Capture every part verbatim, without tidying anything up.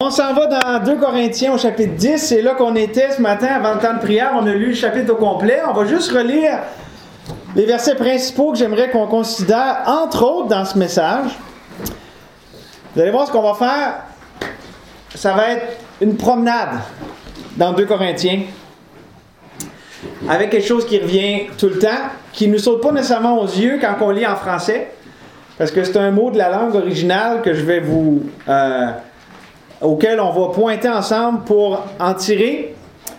On s'en va dans deux Corinthiens au chapitre dix. C'est là qu'on était ce matin avant le temps de prière. On a lu le chapitre au complet. On va juste relire les versets principaux que j'aimerais qu'on considère, entre autres, dans ce message. Vous allez voir ce qu'on va faire. Ça va être une promenade dans deux Corinthiens avec quelque chose qui revient tout le temps, qui ne nous saute pas nécessairement aux yeux quand on lit en français, parce que c'est un mot de la langue originale que je vais vous... Euh, auquel on va pointer ensemble pour en tirer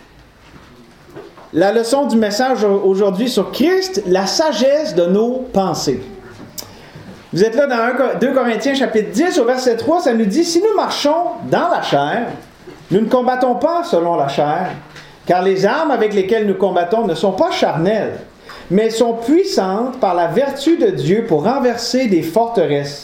la leçon du message aujourd'hui sur Christ, la sagesse de nos pensées. Vous êtes là dans deux Corinthiens chapitre dix au verset trois, ça nous dit « Si nous marchons dans la chair, nous ne combattons pas selon la chair, car les armes avec lesquelles nous combattons ne sont pas charnelles, mais sont puissantes par la vertu de Dieu pour renverser des forteresses.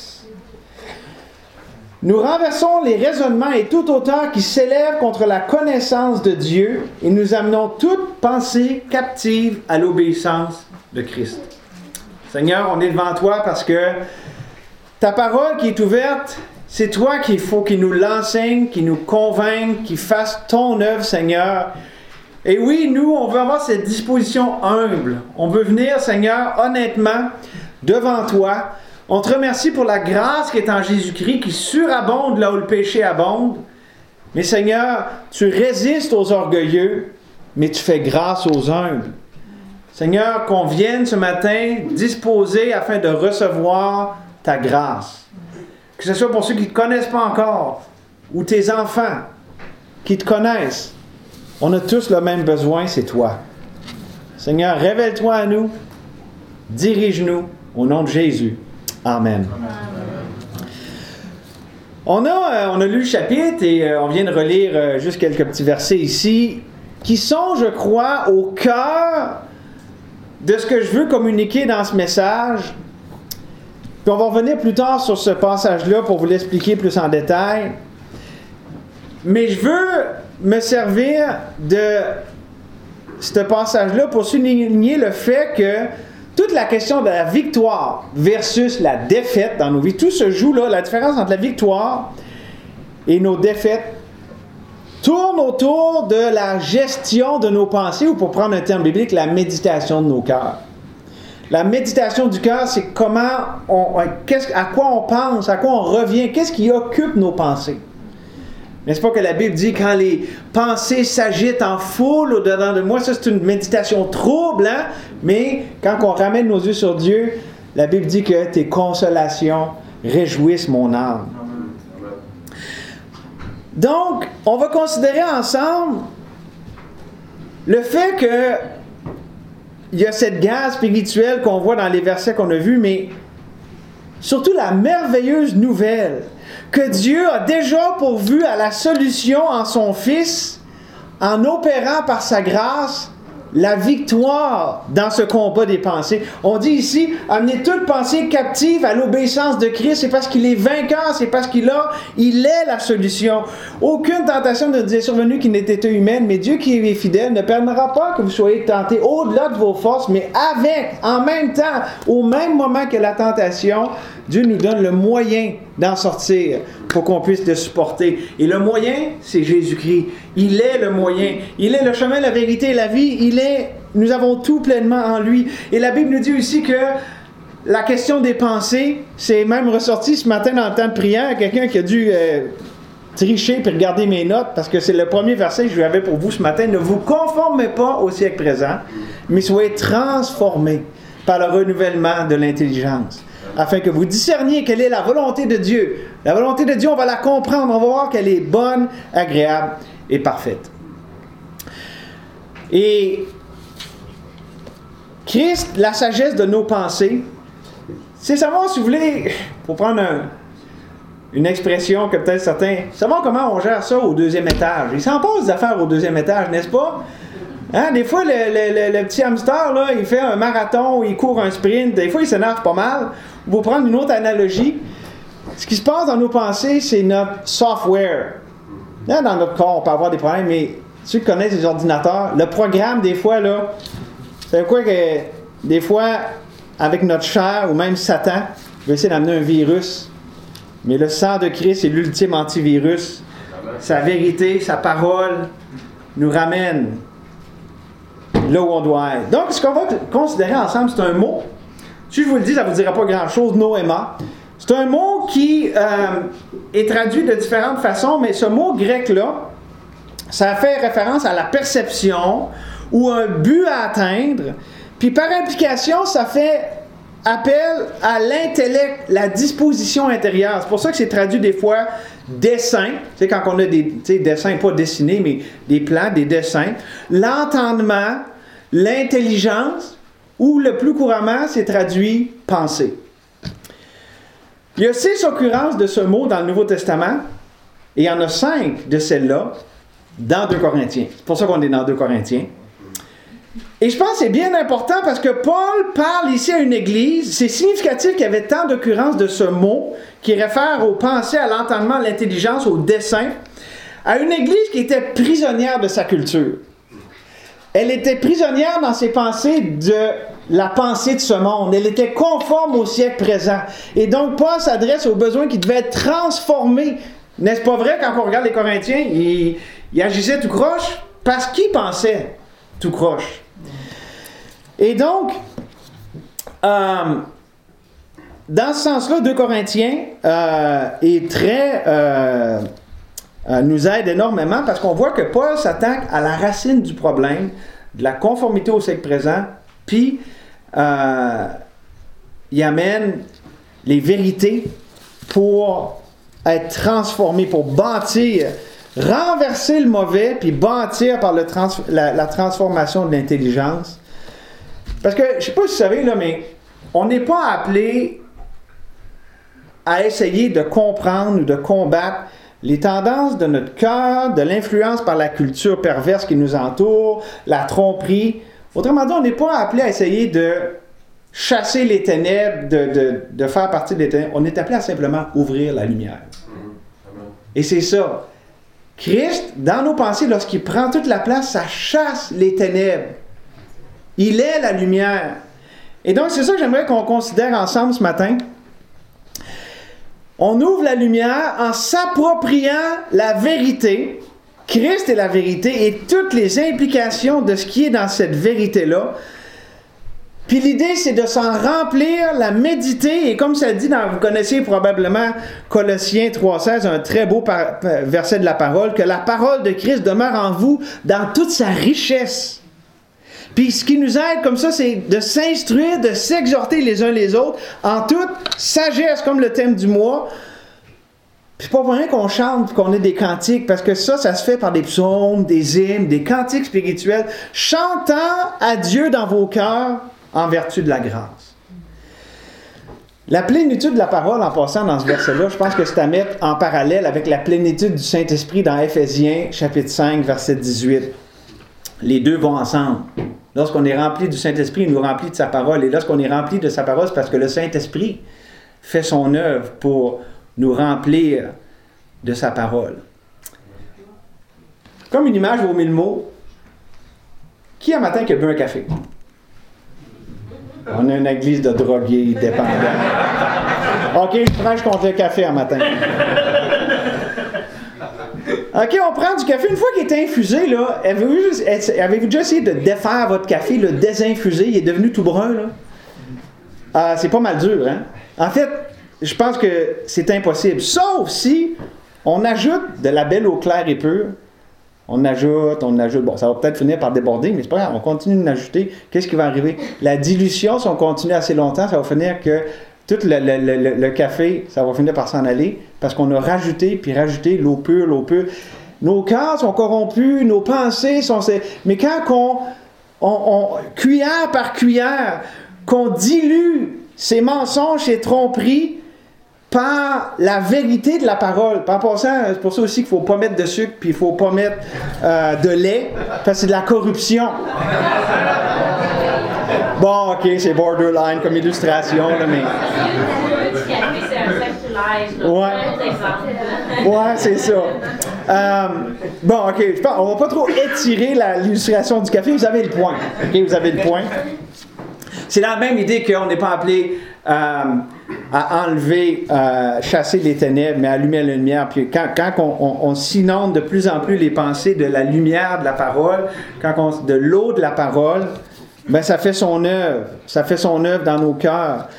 Nous renversons les raisonnements et toute hauteur qui s'élève contre la connaissance de Dieu et nous amenons toute pensée captive à l'obéissance de Christ. » Seigneur, on est devant toi parce que ta parole qui est ouverte, c'est toi qu'il faut qu'il nous l'enseigne, qu'il nous convainque, qu'il fasse ton œuvre, Seigneur. Et oui, nous, on veut avoir cette disposition humble. On veut venir, Seigneur, honnêtement, devant toi. On te remercie pour la grâce qui est en Jésus-Christ, qui surabonde là où le péché abonde. Mais Seigneur, tu résistes aux orgueilleux, mais tu fais grâce aux humbles. Seigneur, qu'on vienne ce matin disposé afin de recevoir ta grâce. Que ce soit pour ceux qui ne te connaissent pas encore, ou tes enfants qui te connaissent. On a tous le même besoin, c'est toi. Seigneur, révèle-toi à nous, dirige-nous au nom de Jésus. Amen. Amen. On a, euh, on a lu le chapitre et euh, on vient de relire euh, juste quelques petits versets ici qui sont, je crois, au cœur de ce que je veux communiquer dans ce message. Puis on va revenir plus tard sur ce passage-là pour vous l'expliquer plus en détail. Mais je veux me servir de ce passage-là pour souligner le fait que toute la question de la victoire versus la défaite dans nos vies, tout se joue là, la différence entre la victoire et nos défaites tourne autour de la gestion de nos pensées, ou pour prendre un terme biblique, la méditation de nos cœurs. La méditation du cœur, c'est comment on, qu'est-ce, à quoi on pense, à quoi on revient, qu'est-ce qui occupe nos pensées. N'est-ce pas que la Bible dit, quand les pensées s'agitent en foule au-dedans de moi, ça c'est une méditation trouble, hein? Mais quand on ramène nos yeux sur Dieu, la Bible dit que tes consolations réjouissent mon âme. Donc, on va considérer ensemble le fait que il y a cette guerre spirituelle qu'on voit dans les versets qu'on a vus, mais surtout la merveilleuse nouvelle que Dieu a déjà pourvu à la solution en son Fils, en opérant par sa grâce la victoire dans ce combat des pensées. On dit ici, amener toute pensée captive à l'obéissance de Christ, c'est parce qu'il est vainqueur, c'est parce qu'il a, il est la solution. Aucune tentation ne nous est survenue qui n'ait été humaine, mais Dieu qui est fidèle ne permettra pas que vous soyez tentés au-delà de vos forces, mais avec, en même temps, au même moment que la tentation, Dieu nous donne le moyen d'en sortir pour qu'on puisse le supporter. Et le moyen, c'est Jésus-Christ. Il est le moyen. Il est le chemin, la vérité et la vie. Il est, nous avons tout pleinement en lui. Et la Bible nous dit aussi que la question des pensées, c'est même ressorti ce matin dans le temps de prière. Quelqu'un qui a dû euh, tricher puis regarder mes notes, parce que c'est le premier verset que je avais pour vous ce matin. Ne vous conformez pas au siècle présent, mais soyez transformés par le renouvellement de l'intelligence, afin que vous discerniez quelle est la volonté de Dieu. La volonté de Dieu, on va la comprendre, on va voir qu'elle est bonne, agréable et parfaite. Et Christ, la sagesse de nos pensées, c'est savoir, si vous voulez, pour prendre un, une expression que peut-être certains, savoir comment on gère ça au deuxième étage. Il s'en passe des affaires au deuxième étage, n'est-ce pas? Hein? Des fois, le, le, le, le petit hamster, là, il fait un marathon, il court un sprint, des fois, il s'énerve pas mal. Pour prendre une autre analogie, ce qui se passe dans nos pensées, c'est notre software. Là, dans notre corps, on peut avoir des problèmes, mais ceux qui connaissent les ordinateurs, le programme, des fois, là, c'est quoi que, des fois, avec notre chair, ou même Satan, veut essayer d'amener un virus. Mais le sang de Christ est l'ultime antivirus sa vérité, sa parole nous ramène là où on doit être. Donc, ce qu'on va considérer ensemble, c'est un mot. Si je vous le dis, ça ne vous dira pas grand-chose, noéma. C'est un mot qui euh, est traduit de différentes façons, mais ce mot grec-là, ça fait référence à la perception ou un but à atteindre. Puis par implication, ça fait appel à l'intellect, la disposition intérieure. C'est pour ça que c'est traduit des fois dessin. Tu sais, quand on a des dessins, pas dessinés, mais des plans, des dessins. L'entendement, l'intelligence, ou le plus couramment, c'est traduit pensée. Il y a six occurrences de ce mot dans le Nouveau Testament, et il y en a cinq de celles-là dans deux Corinthiens. C'est pour ça qu'on est dans deux Corinthiens. Et je pense que c'est bien important parce que Paul parle ici à une église. C'est significatif qu'il y avait tant d'occurrences de ce mot qui réfère aux pensées, à l'entendement, à l'intelligence, au dessin, à une église qui était prisonnière de sa culture. Elle était prisonnière dans ses pensées de la pensée de ce monde. Elle était conforme au siècle présent. Et donc, Paul s'adresse aux besoins qui devaient être transformés. N'est-ce pas vrai, quand on regarde les Corinthiens, ils, ils agissaient tout croche parce qu'ils pensaient tout croche. Et donc, euh, dans ce sens-là, deux Corinthiens euh, est très, euh, euh, nous aide énormément parce qu'on voit que Paul s'attaque à la racine du problème, de la conformité au siècle présent, puis euh, il amène les vérités pour être transformé, pour bâtir, renverser le mauvais, puis bâtir par le trans- la, la transformation de l'intelligence. Parce que, je ne sais pas si vous savez, là, mais on n'est pas appelé à essayer de comprendre ou de combattre les tendances de notre cœur, de l'influence par la culture perverse qui nous entoure, la tromperie. Autrement dit, on n'est pas appelé à essayer de chasser les ténèbres, de, de, de faire partie des ténèbres. On est appelé à simplement ouvrir la lumière. Et c'est ça. Christ, dans nos pensées, lorsqu'il prend toute la place, ça chasse les ténèbres. Il est la lumière. Et donc, c'est ça que j'aimerais qu'on considère ensemble ce matin. On ouvre la lumière en s'appropriant la vérité. Christ est la vérité et toutes les implications de ce qui est dans cette vérité-là. Puis l'idée, c'est de s'en remplir, la méditer, et comme ça dit, dans, vous connaissez probablement Colossiens trois seize, un très beau par, verset de la parole, que la parole de Christ demeure en vous dans toute sa richesse. Puis ce qui nous aide comme ça, c'est de s'instruire, de s'exhorter les uns les autres en toute sagesse, comme le thème du mois. Puis pas pour rien qu'on chante, qu'on ait des cantiques, parce que ça, ça se fait par des psaumes, des hymnes, des cantiques spirituels, chantant à Dieu dans vos cœurs en vertu de la grâce. La plénitude de la parole, en passant dans ce verset-là, je pense que c'est à mettre en parallèle avec la plénitude du Saint-Esprit dans Éphésiens, chapitre cinq, verset dix-huit. Les deux vont ensemble. Lorsqu'on est rempli du Saint-Esprit, il nous remplit de sa parole. Et lorsqu'on est rempli de sa parole, c'est parce que le Saint-Esprit fait son œuvre pour nous remplir de sa parole. Comme une image vaut mille mots. Qui un matin qui a bu un café? On a une église de drogués dépendants. OK, je prends, je compte le café un matin. OK, on prend du café. Une fois qu'il est infusé, là, avez-vous, avez-vous déjà essayé de défaire votre café, le désinfuser? Il est devenu tout brun, là. Ah, c'est pas mal dur, hein? En fait, je pense que c'est impossible. Sauf si on ajoute de la belle eau claire et pure. On ajoute, on ajoute. Bon, ça va peut-être finir par déborder, mais c'est pas grave. On continue d'ajouter. Qu'est-ce qui va arriver? La dilution, si on continue assez longtemps, ça va finir que tout le, le, le, le café, ça va finir par s'en aller parce qu'on a rajouté, puis rajouté l'eau pure, l'eau pure. Nos cœurs sont corrompus, nos pensées sont... Mais quand on, on, on cuillère par cuillère, qu'on dilue ces mensonges, ces tromperies par la vérité de la parole. En passant, c'est pour ça aussi qu'il ne faut pas mettre de sucre, puis il ne faut pas mettre euh, de lait, parce que c'est de la corruption. Bon, OK, c'est borderline comme illustration, là, mais... Ouais. Ouais, c'est ça. Euh, bon, OK, je pense, on ne va pas trop étirer la, l'illustration du café. Vous avez le point. OK, vous avez le point. C'est la même idée qu'on n'est pas appelé euh, à enlever, euh, chasser les ténèbres, mais à allumer la lumière. Puis quand, quand on, on, on s'inonde de plus en plus les pensées de la lumière de la parole, quand on, de l'eau de la parole, ben ça fait son œuvre. Ça fait son œuvre dans nos cœurs.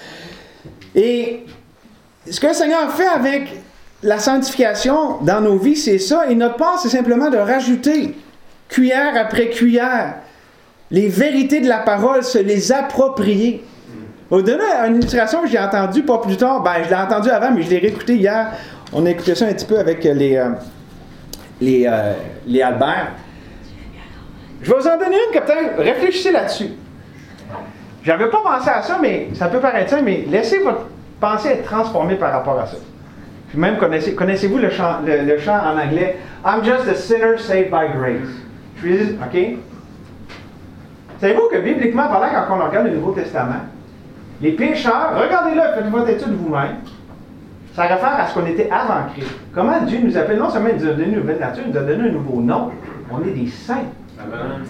Et ce que le Seigneur fait avec la sanctification dans nos vies, c'est ça. Et notre part, c'est simplement de rajouter, cuillère après cuillère, les vérités de la parole, se les approprier. Au donner une illustration que j'ai entendue pas plus tard, ben je l'ai entendue avant, mais je l'ai réécoutée hier. On a écouté ça un petit peu avec les, euh, les, euh, les Albert. Je vais vous en donner une, capitaine. Réfléchissez là-dessus. J'avais pas pensé à ça, mais ça peut paraître ça, mais laissez votre pensée être transformée par rapport à ça. Puis même, connaissez, connaissez-vous le chant, le, le chant en anglais « I'm just a sinner saved by grace ». Je suis juste, OK? Savez-vous que bibliquement parlant, quand on regarde le Nouveau Testament, les pécheurs, regardez-le, faites votre étude vous-même, ça réfère à ce qu'on était avant Christ. Comment Dieu nous appelle? Non seulement il nous a donné une nouvelle nature, il nous a donné un nouveau nom. On est des saints. Amen.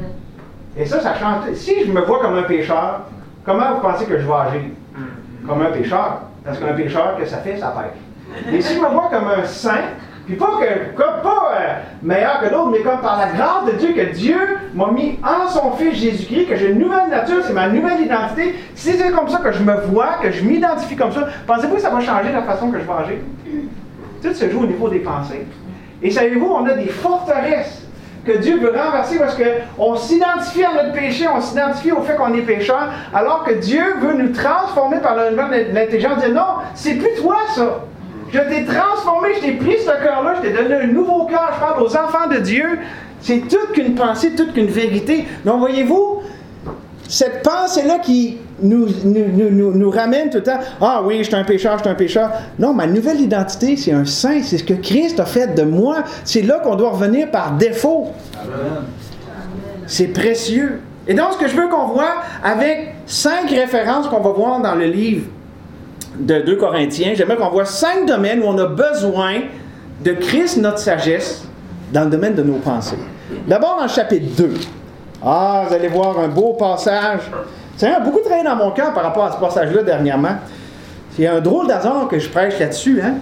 Et ça, ça change. Si je me vois comme un pécheur, comment vous pensez que je vais agir? Comme un pécheur. Parce qu'un pécheur, que ça fait? Ça pêche. Et si je me vois comme un saint, puis pas, que, comme, pas euh, meilleur que l'autre, mais comme par la grâce de Dieu, que Dieu m'a mis en son Fils Jésus-Christ, que j'ai une nouvelle nature, c'est ma nouvelle identité. Si c'est comme ça que je me vois, que je m'identifie comme ça, pensez-vous que ça va changer la façon que je vais agir? Tout se joue au niveau des pensées. Et savez-vous, on a des forteresses que Dieu veut renverser parce qu'on s'identifie à notre péché, on s'identifie au fait qu'on est pécheur, alors que Dieu veut nous transformer par la nouvelle de l'intelligence. Dire non, c'est plus toi ça. Je t'ai transformé, je t'ai pris ce cœur-là, je t'ai donné un nouveau cœur. Je parle aux enfants de Dieu. C'est toute qu'une pensée, toute qu'une vérité. Donc voyez-vous, cette pensée-là qui nous, nous, nous, nous ramène tout le temps, « Ah oui, je suis un pécheur, je suis un pécheur. » Non, ma nouvelle identité, c'est un saint. C'est ce que Christ a fait de moi. C'est là qu'on doit revenir par défaut. Amen. C'est précieux. Et donc, ce que je veux qu'on voit avec cinq références qu'on va voir dans le livre de deux Corinthiens, j'aimerais qu'on voit cinq domaines où on a besoin de Christ, notre sagesse, dans le domaine de nos pensées. D'abord, dans le chapitre deux. Ah, vous allez voir un beau passage. Ça a beaucoup travaillé dans mon cœur par rapport à ce passage-là dernièrement. C'est un drôle d'hasard que je prêche là-dessus. Hein?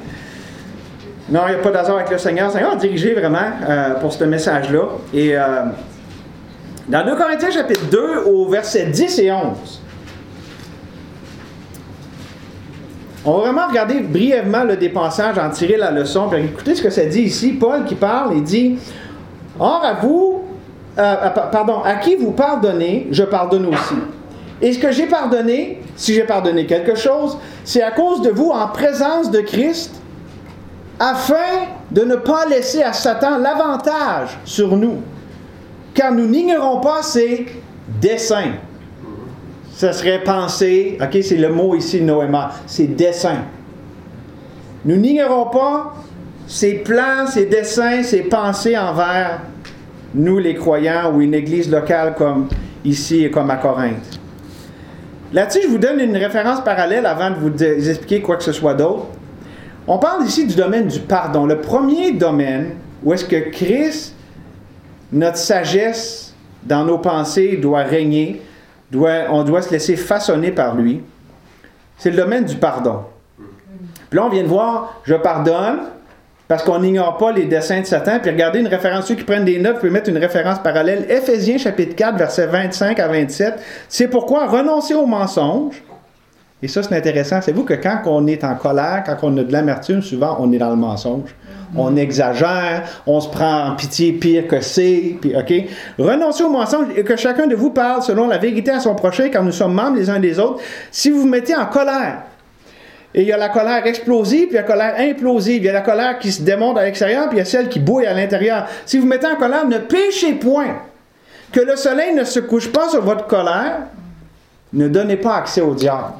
Non, il n'y a pas d'hasard avec le Seigneur. Le Seigneur a dirigé vraiment euh, pour ce message-là. Et euh, dans deux Corinthiens chapitre deux, au verset dix et onze, on va vraiment regarder brièvement le des passages, en tirer la leçon, puis écoutez ce que ça dit ici. Paul qui parle, il dit « Or à vous, euh, pardon, à qui vous pardonnez, je pardonne aussi. Et ce que j'ai pardonné, si j'ai pardonné quelque chose, c'est à cause de vous en présence de Christ, afin de ne pas laisser à Satan l'avantage sur nous, car nous n'ignorons pas ses desseins. » Ça serait penser, ok, c'est le mot ici, noéma, c'est dessein. Nous n'ignorons pas ses plans, ses desseins, ses pensées envers nous les croyants ou une église locale comme ici et comme à Corinthe. Là-dessus, je vous donne une référence parallèle avant de vous expliquer quoi que ce soit d'autre. On parle ici du domaine du pardon. Le premier domaine où est-ce que Christ, notre sagesse dans nos pensées doit régner, Doit, on doit se laisser façonner par lui, c'est le domaine du pardon. Puis là, on vient de voir, je pardonne, parce qu'on n'ignore pas les desseins de Satan. Puis regardez une référence, ceux qui prennent des notes, vous pouvez mettre une référence parallèle. Éphésiens chapitre quatre, versets vingt-cinq à vingt-sept. C'est pourquoi renoncer au mensonge. Et ça, c'est intéressant. C'est-vous que quand on est en colère, quand on a de l'amertume, souvent, on est dans le mensonge. On exagère, on se prend en pitié pire que c'est, puis OK. Renoncez au mensonge et que chacun de vous parle selon la vérité à son prochain, car nous sommes membres les uns des autres. Si vous vous mettez en colère, et il y a la colère explosive, puis il y a la colère implosive, il y a la colère qui se démontre à l'extérieur, puis il y a celle qui bouille à l'intérieur. Si vous vous mettez en colère, ne péchez point. Que le soleil ne se couche pas sur votre colère, ne donnez pas accès au diable.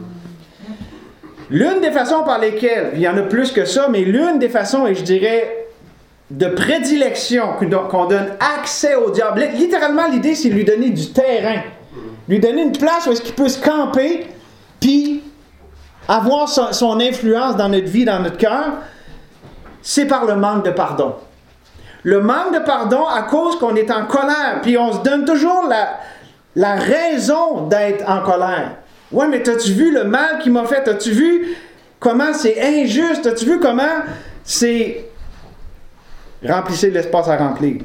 L'une des façons par lesquelles, il y en a plus que ça, mais l'une des façons, et je dirais, de prédilection, qu'on donne accès au diable. Littéralement, l'idée, c'est de lui donner du terrain. Lui donner une place où est-ce qu'il peut se camper, puis avoir son, son influence dans notre vie, dans notre cœur. C'est par le manque de pardon. Le manque de pardon à cause qu'on est en colère, puis on se donne toujours la, la raison d'être en colère. Ouais, mais t'as-tu vu le mal qu'il m'a fait? T'as-tu vu comment c'est injuste? T'as-tu vu comment c'est... Remplissez l'espace à remplir.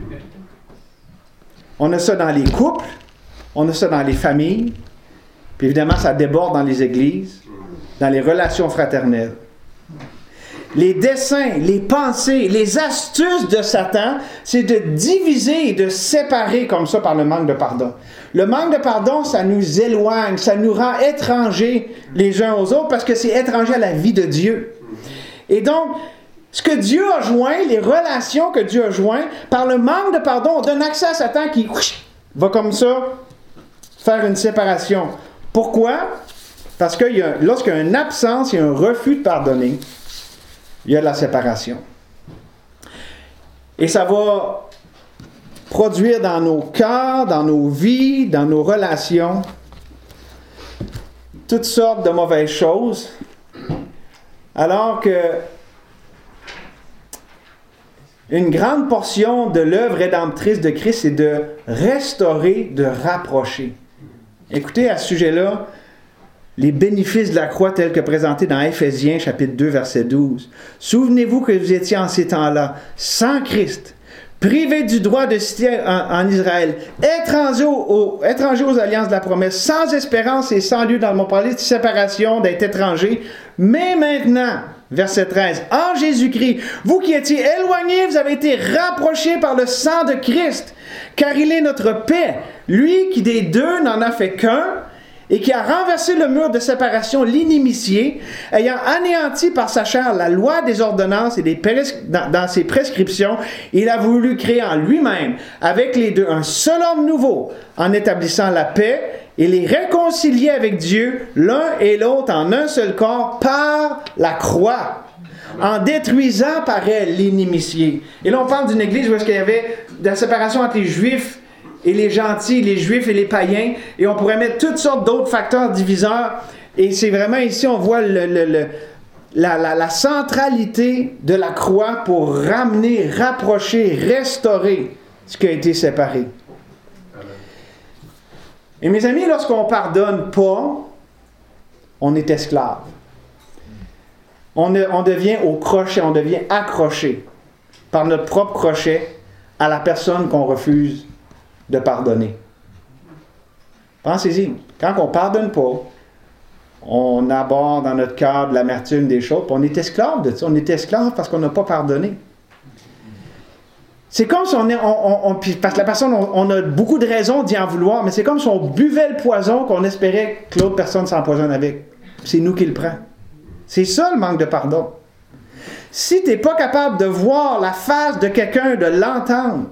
On a ça dans les couples, on a ça dans les familles, puis évidemment, ça déborde dans les églises, dans les relations fraternelles. Les desseins, les pensées, les astuces de Satan, c'est de diviser et de séparer comme ça par le manque de pardon. Le manque de pardon, ça nous éloigne, ça nous rend étrangers les uns aux autres parce que c'est étranger à la vie de Dieu. Et donc, ce que Dieu a joint, les relations que Dieu a joint, par le manque de pardon, on donne accès à Satan qui va comme ça faire une séparation. Pourquoi? Parce que lorsqu'il y a une absence, il y a un refus de pardonner, il y a de la séparation. Et ça va produire dans nos cœurs, dans nos vies, dans nos relations, toutes sortes de mauvaises choses, alors que une grande portion de l'œuvre rédemptrice de Christ, c'est de restaurer, de rapprocher. Écoutez à ce sujet-là, les bénéfices de la croix tels que présentés dans Éphésiens chapitre deux, verset douze. Souvenez-vous que vous étiez en ces temps-là, sans Christ, privés du droit de cité en, en Israël, étrangers aux, aux, étrangers aux alliances de la promesse, sans espérance et sans lieu dans le monde, parler de séparation, d'être étrangers. Mais maintenant, verset treize, en Jésus-Christ, vous qui étiez éloignés, vous avez été rapprochés par le sang de Christ, car il est notre paix, lui qui des deux n'en a fait qu'un, et qui a renversé le mur de séparation, l'inimitié, ayant anéanti par sa chair la loi des ordonnances et des pres- dans, dans ses prescriptions, il a voulu créer en lui-même, avec les deux, un seul homme nouveau, en établissant la paix, et les réconcilier avec Dieu, l'un et l'autre en un seul corps, par la croix, en détruisant par elle l'inimitié. Et là, on parle d'une église où est-ce qu'il y avait de la séparation entre les Juifs et les gentils, les Juifs et les païens, et on pourrait mettre toutes sortes d'autres facteurs diviseurs, et c'est vraiment ici, on voit le, le, le, la, la, la centralité de la croix pour ramener, rapprocher, restaurer ce qui a été séparé. Et mes amis, lorsqu'on ne pardonne pas, on est esclave. On, est, on devient au crochet, on devient accroché par notre propre crochet à la personne qu'on refuse de pardonner. Pensez-y, quand on ne pardonne pas, on aborde dans notre cœur de l'amertume des choses, puis on est esclave de ça. On est esclave parce qu'on n'a pas pardonné. C'est comme si on est, on, on, on, parce que la personne, on, on a beaucoup de raisons d'y en vouloir, mais c'est comme si on buvait le poison qu'on espérait que l'autre personne s'empoisonne avec. C'est nous qui le prenons. C'est ça le manque de pardon. Si tu n'es pas capable de voir la face de quelqu'un, de l'entendre,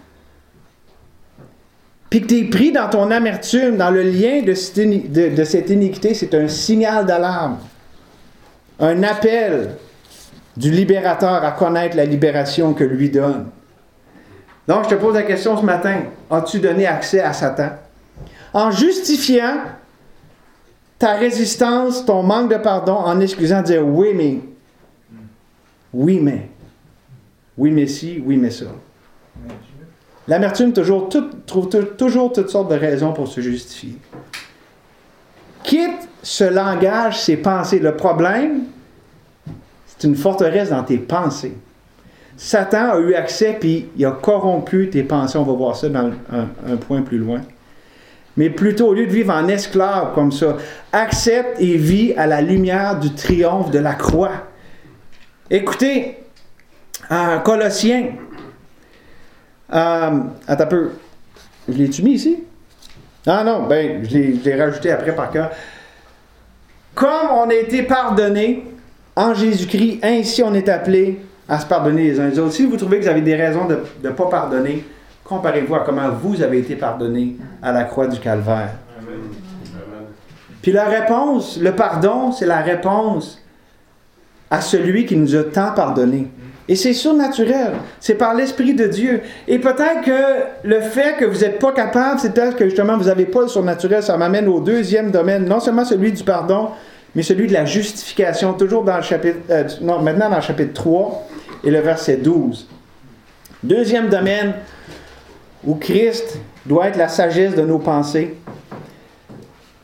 puis que tu es pris dans ton amertume, dans le lien de cette, de, de cette iniquité, c'est un signal d'alarme, un appel du libérateur à connaître la libération que lui donne. Donc, je te pose la question ce matin, as-tu donné accès à Satan? En justifiant ta résistance, ton manque de pardon, en excusant de dire oui, mais, oui, mais, oui, mais si, oui, mais ça. L'amertume toujours, tout, trouve toujours toutes sortes de raisons pour se justifier. Quitte ce langage, ces pensées. Le problème, c'est une forteresse dans tes pensées. Satan a eu accès, puis il a corrompu tes pensées. On va voir ça dans un, un point plus loin. Mais plutôt, au lieu de vivre en esclave comme ça, accepte et vit à la lumière du triomphe de la croix. Écoutez, en Colossiens, euh, attends un peu, je l'ai-tu mis ici? Ah non, ben, je l'ai, je l'ai rajouté après par cœur. Comme on a été pardonné en Jésus-Christ, ainsi on est appelé à se pardonner les uns les autres. Si vous trouvez que vous avez des raisons de ne pas pardonner, comparez-vous à comment vous avez été pardonné à la croix du Calvaire. Amen. Puis la réponse, le pardon, c'est la réponse à celui qui nous a tant pardonné. Et c'est surnaturel. C'est par l'Esprit de Dieu. Et peut-être que le fait que vous n'êtes pas capable, c'est peut-être que justement vous n'avez pas le surnaturel. Ça m'amène au deuxième domaine, non seulement celui du pardon, mais celui de la justification. Toujours dans le chapitre, euh, non, maintenant dans le chapitre trois et le verset douze. Deuxième domaine où Christ doit être la sagesse de nos pensées.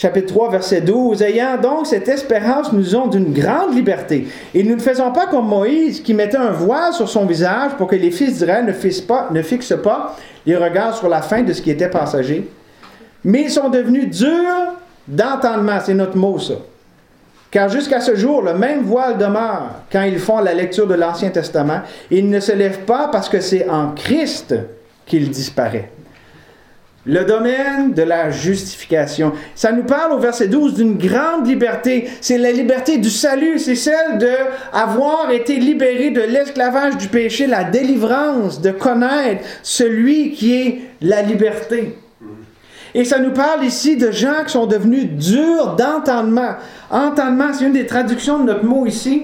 chapitre trois, verset douze. « Ayant donc cette espérance, nous avons d'une grande liberté. Et nous ne faisons pas comme Moïse, qui mettait un voile sur son visage pour que les fils d'Israël ne fixent pas, ne fixent pas les regards sur la fin de ce qui était passager. Mais ils sont devenus durs d'entendement. » C'est notre mot, ça. « Car jusqu'à ce jour, le même voile demeure quand ils font la lecture de l'Ancien Testament. Il ne se lève pas parce que c'est en Christ qu'il disparaît. » Le domaine de la justification. Ça nous parle au verset douze d'une grande liberté. C'est la liberté du salut. C'est celle d'avoir été libéré de l'esclavage du péché, la délivrance, de connaître celui qui est la liberté. Et ça nous parle ici de gens qui sont devenus durs d'entendement. Entendement, c'est une des traductions de notre mot ici.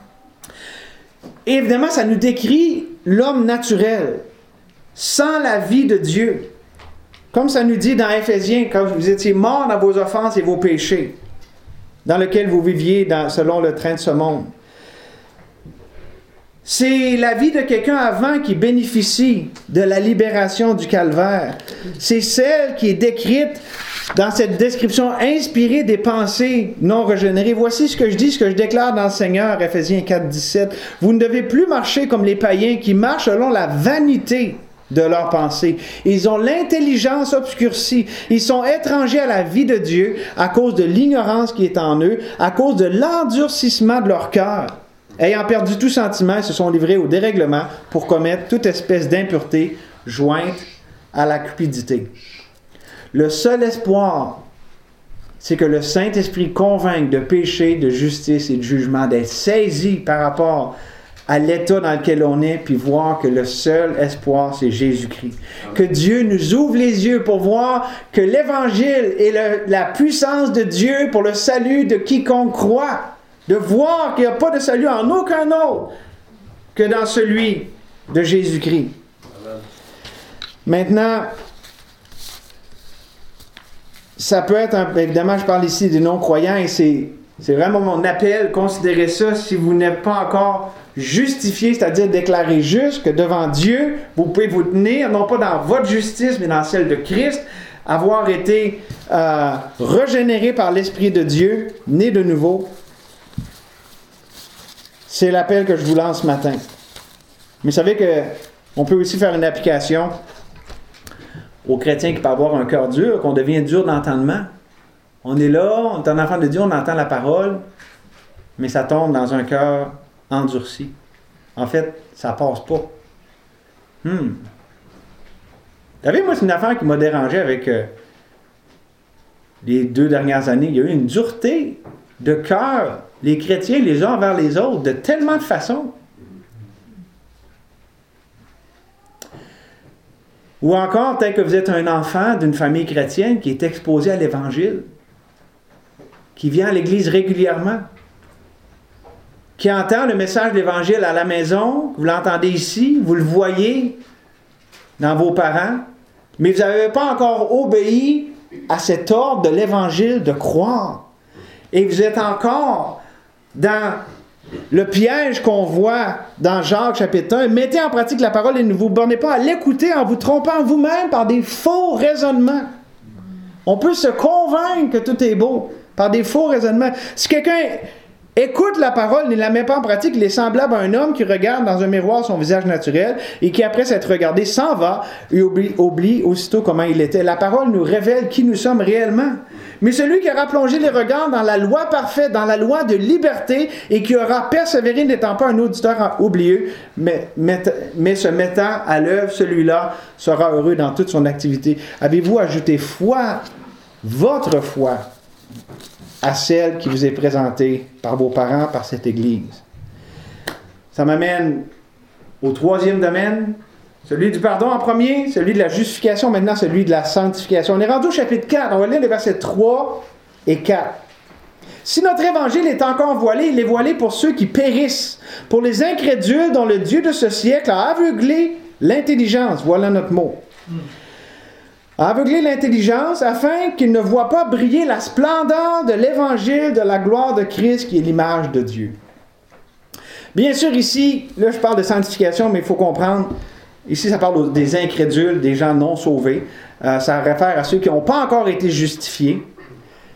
Et évidemment, ça nous décrit l'homme naturel, sans la vie de Dieu. Comme ça nous dit dans Éphésiens, quand vous étiez morts dans vos offenses et vos péchés, dans lesquels vous viviez dans, selon le train de ce monde. C'est la vie de quelqu'un avant qui bénéficie de la libération du calvaire. C'est celle qui est décrite dans cette description inspirée des pensées non régénérées. Voici ce que je dis, ce que je déclare dans le Seigneur, Éphésiens quatre, dix-sept. Vous ne devez plus marcher comme les païens qui marchent selon la vanité de leurs pensées. Ils ont l'intelligence obscurcie. Ils sont étrangers à la vie de Dieu à cause de l'ignorance qui est en eux, à cause de l'endurcissement de leur cœur. Ayant perdu tout sentiment, ils se sont livrés au dérèglement pour commettre toute espèce d'impureté jointe à la cupidité. Le seul espoir, c'est que le Saint-Esprit convainque de péché, de justice et de jugement, d'être saisi par rapport à l'état dans lequel on est, puis voir que le seul espoir, c'est Jésus-Christ. Que Dieu nous ouvre les yeux pour voir que l'Évangile est le, la puissance de Dieu pour le salut de quiconque croit. De voir qu'il n'y a pas de salut en aucun autre que dans celui de Jésus-Christ. Maintenant, ça peut être, un, évidemment, je parle ici des non-croyants, et c'est, c'est vraiment mon appel, considérez ça, si vous n'êtes pas encore justifié, c'est-à-dire déclaré juste, que devant Dieu, vous pouvez vous tenir, non pas dans votre justice, mais dans celle de Christ, avoir été euh, régénéré par l'Esprit de Dieu, né de nouveau. C'est l'appel que je vous lance ce matin. Mais vous savez qu'on peut aussi faire une application aux chrétiens qui peuvent avoir un cœur dur, qu'on devient dur d'entendement. On est là, on est un enfant de Dieu, on entend la parole, mais ça tombe dans un cœur endurci. En fait, ça passe pas. Hmm. Vous savez, moi, c'est une affaire qui m'a dérangé avec euh, les deux dernières années. Il y a eu une dureté de cœur, les chrétiens, les uns envers les autres, de tellement de façons. Ou encore, peut-être que vous êtes un enfant d'une famille chrétienne qui est exposé à l'Évangile, qui vient à l'Église régulièrement, qui entend le message de l'Évangile à la maison, vous l'entendez ici, vous le voyez dans vos parents, mais vous n'avez pas encore obéi à cet ordre de l'Évangile de croire. Et vous êtes encore dans le piège qu'on voit dans Jacques chapitre un. Mettez en pratique la parole et ne vous bornez pas à l'écouter en vous trompant vous-même par des faux raisonnements. On peut se convaincre que tout est beau par des faux raisonnements. Si quelqu'un écoute la parole, ne la met pas en pratique, il est semblable à un homme qui regarde dans un miroir son visage naturel et qui, après s'être regardé, s'en va et oublie, oublie aussitôt comment il était. La parole nous révèle qui nous sommes réellement. Mais celui qui aura plongé les regards dans la loi parfaite, dans la loi de liberté, et qui aura persévéré n'étant pas un auditeur oublieux, mais, mais, mais se mettant à l'œuvre, celui-là sera heureux dans toute son activité. Avez-vous ajouté foi, votre foi, à celle qui vous est présentée par vos parents, par cette Église? Ça m'amène au troisième domaine, celui du pardon en premier, celui de la justification, maintenant celui de la sanctification. On est rendu au chapitre quatre, on va lire les versets trois et quatre. Si notre évangile est encore voilé, il est voilé pour ceux qui périssent, pour les incrédules dont le Dieu de ce siècle a aveuglé l'intelligence. Voilà notre mot. A aveuglé l'intelligence afin qu'ils ne voient pas briller la splendeur de l'évangile de la gloire de Christ qui est l'image de Dieu. Bien sûr, ici, là je parle de sanctification, mais il faut comprendre, ici ça parle des incrédules, des gens non sauvés. Euh, ça réfère à ceux qui n'ont pas encore été justifiés.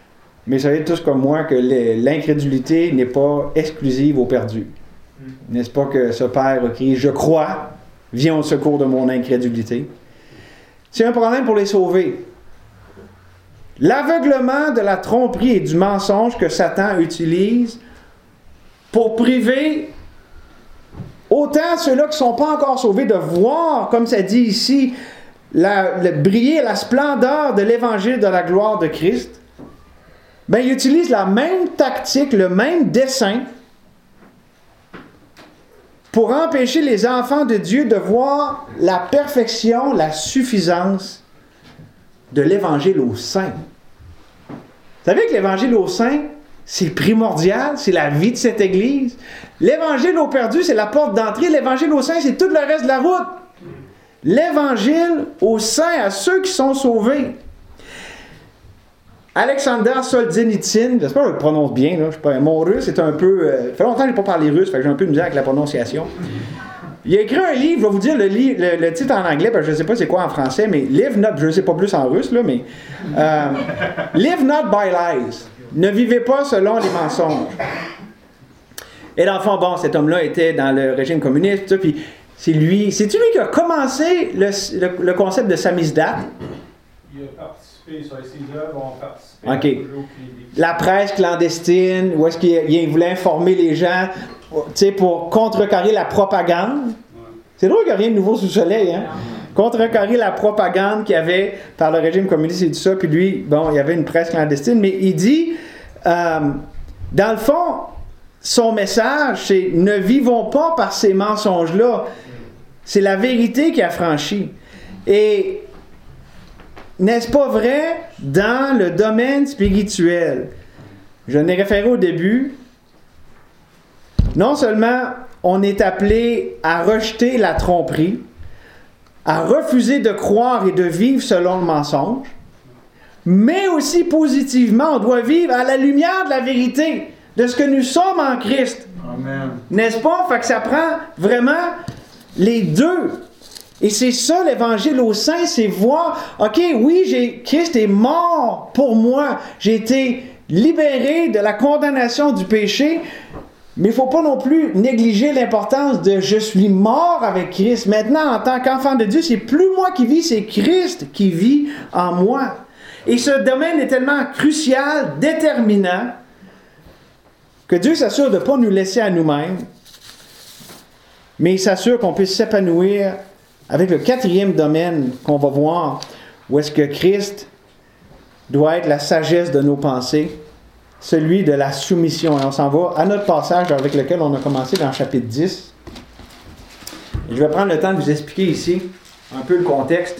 Mais savez tous comme moi que l'incrédulité n'est pas exclusive aux perdus. N'est-ce pas que ce Père a crié « Je crois, viens au secours de mon incrédulité ». C'est un problème pour les sauver. L'aveuglement de la tromperie et du mensonge que Satan utilise pour priver autant ceux-là qui ne sont pas encore sauvés de voir, comme ça dit ici, la, la, briller la splendeur de l'évangile de la gloire de Christ, bien, il utilise la même tactique, le même dessein pour empêcher les enfants de Dieu de voir la perfection, la suffisance de l'évangile aux saints. Vous savez que l'évangile aux saints, c'est primordial, c'est la vie de cette Église. L'évangile aux perdus, c'est la porte d'entrée. L'évangile aux saints, c'est tout le reste de la route. L'évangile aux saints, à ceux qui sont sauvés. Alexander Solzhenitsyn, j'espère que je le prononce bien, là, je sais pas, mon russe est un peu... Euh, ça fait longtemps que je n'ai pas parlé russe, fait que j'ai un peu de misère avec la prononciation. Il a écrit un livre, je vais vous dire le, li- le, le titre en anglais, parce que je ne sais pas c'est quoi en français, mais Live Not, je ne sais pas plus en russe, là, mais... Euh, Live Not by Lies. Ne vivez pas selon les mensonges. Et dans le fond, bon, cet homme-là était dans le régime communiste, tout ça, puis c'est lui, c'est-tu lui qui a commencé le, le, le concept de samizdat? Il a participé, sur ses œuvres ont participé. OK. La presse clandestine, où est-ce qu'il il voulait informer les gens, tu sais, pour contrecarrer la propagande. C'est drôle qu'il n'y a rien de nouveau sous le soleil, hein? Contrecarrer la propagande qu'il y avait par le régime communiste et tout ça, puis lui, bon, il y avait une presse clandestine, mais il dit, euh, dans le fond, son message, c'est « Ne vivons pas par ces mensonges-là ». C'est la vérité qui a franchi. Et n'est-ce pas vrai dans le domaine spirituel? Je l'ai référé au début. Non seulement on est appelé à rejeter la tromperie, à refuser de croire et de vivre selon le mensonge, mais aussi positivement, on doit vivre à la lumière de la vérité, de ce que nous sommes en Christ. Amen. N'est-ce pas? Fait que ça prend vraiment les deux. Et c'est ça l'évangile aux saints, c'est voir, OK, oui, j'ai, Christ est mort pour moi. J'ai été libéré de la condamnation du péché, mais il ne faut pas non plus négliger l'importance de je suis mort avec Christ. Maintenant, en tant qu'enfant de Dieu, c'est plus moi qui vis, c'est Christ qui vit en moi. Et ce domaine est tellement crucial, déterminant, que Dieu s'assure de ne pas nous laisser à nous-mêmes, mais il s'assure qu'on puisse s'épanouir avec le quatrième domaine qu'on va voir, où est-ce que Christ doit être la sagesse de nos pensées, celui de la soumission. Et on s'en va à notre passage avec lequel on a commencé dans le chapitre dix. Et je vais prendre le temps de vous expliquer ici un peu le contexte.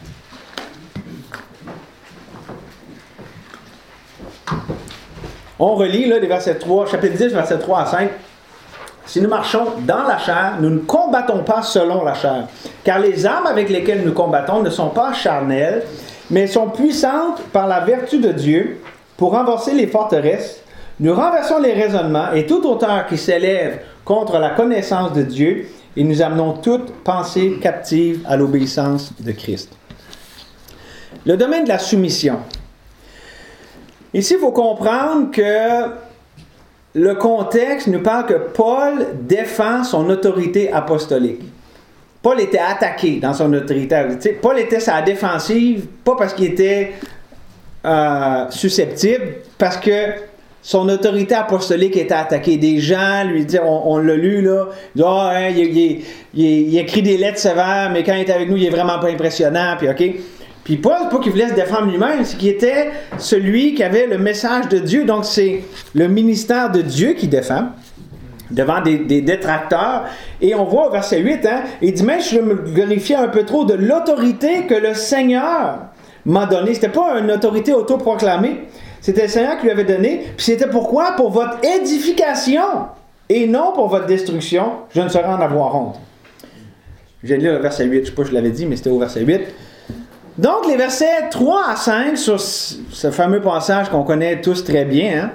On relit là, les versets trois, chapitre dix, versets trois à cinq. Si nous marchons dans la chair, nous ne combattons pas selon la chair. Car les armes avec lesquelles nous combattons ne sont pas charnelles, mais sont puissantes par la vertu de Dieu pour renverser les forteresses. Nous renversons les raisonnements et toute hauteur qui s'élève contre la connaissance de Dieu, et nous amenons toute pensée captive à l'obéissance de Christ. Le domaine de la soumission. Ici, il faut comprendre que le contexte nous parle que Paul défend son autorité apostolique. Paul était attaqué dans son autorité. Paul était sa défensive, pas parce qu'il était euh, susceptible, parce que son autorité apostolique était attaquée. Des gens lui disaient, on, on l'a lu là, ils disent, oh, hein, il, il, il, il écrit des lettres sévères, mais quand il est avec nous, il est vraiment pas impressionnant, puis ok. Puis Paul, c'est pas qu'il voulait se défendre lui-même, c'est qu'il était celui qui avait le message de Dieu. Donc c'est le ministère de Dieu qui défend devant des, des détracteurs. Et on voit au verset huit, hein, il dit, mais je me glorifiais un peu trop de l'autorité que le Seigneur m'a donnée. C'était pas une autorité autoproclamée, c'était le Seigneur qui lui avait donné. Puis c'était pourquoi? Pour votre édification et non pour votre destruction. Je ne saurais en avoir honte. J'ai lu le verset huit, je ne sais pas si je l'avais dit, mais c'était au verset huit. Donc, les versets trois à cinq, sur ce fameux passage qu'on connaît tous très bien, hein,